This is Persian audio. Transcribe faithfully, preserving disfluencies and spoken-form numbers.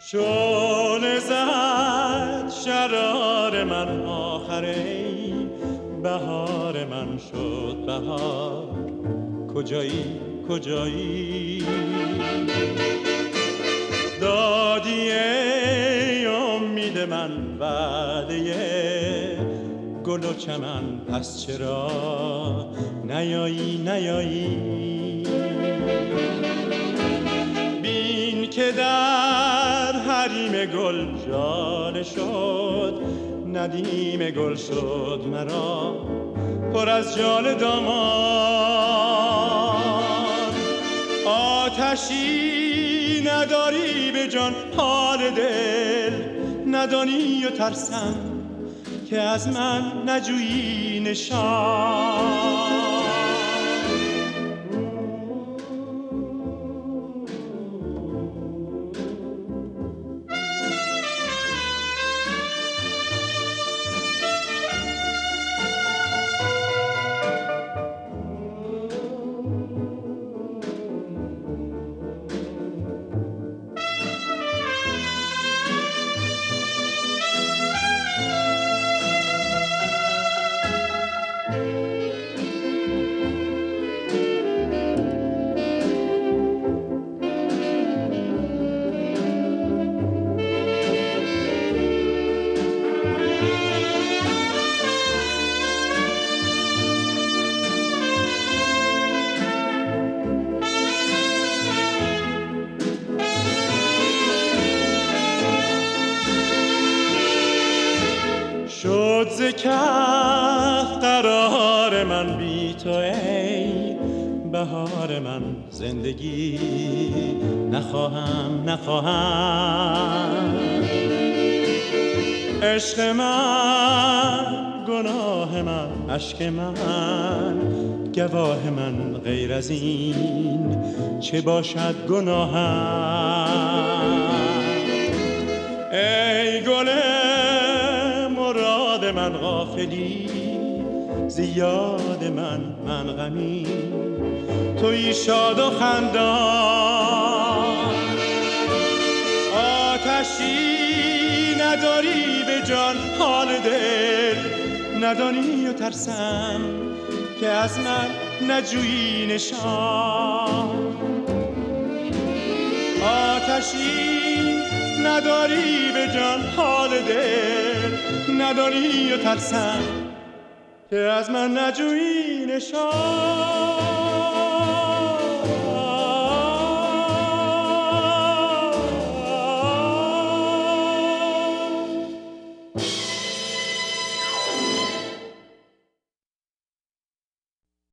شعله زد شرار من آخری، بهار من شد بهار. کجایی کجایی دادی ای امید من وعده گل و چمن، پس چرا نیایی نیایی؟ بین که در حریم گل جاله شد، ندیم گل شد مرا پر از جال دامان. آتشی نداری به جان حال دل، ندانی و ترسم که از من نجویی نشان. شد ز کف قرار من بی تو ای بهار من، زندگی نخواهم نخواهم. عشق من گناه من، اشک من گواه من، غیر از این چه باشد گناهم؟ ای گل مراد من غافلی، زیاد من من غمی تویی شاد و خندان. آتشی نداری به جان حال دل، ندانی و ترسم که از من نجویی نشان. آتشی نداری به جان حال دل، ندانی و ترسم که از من نجویی نشان.